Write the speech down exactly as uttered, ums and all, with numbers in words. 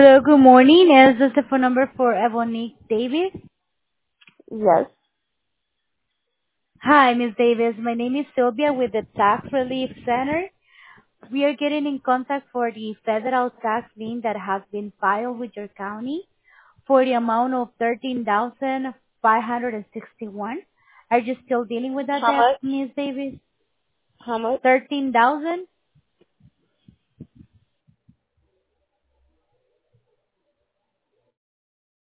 Hello, good morning. Is this the phone number for Evonique Davis? Yes. Hi, Miss Davis. My name is Sylvia with the Tax Relief Center. We are getting in contact for the federal tax lien that has been filed with your county for the amount of thirteen thousand five hundred sixty-one. Are you still dealing with that How debt, much? Miss Davis? How much? thirteen thousand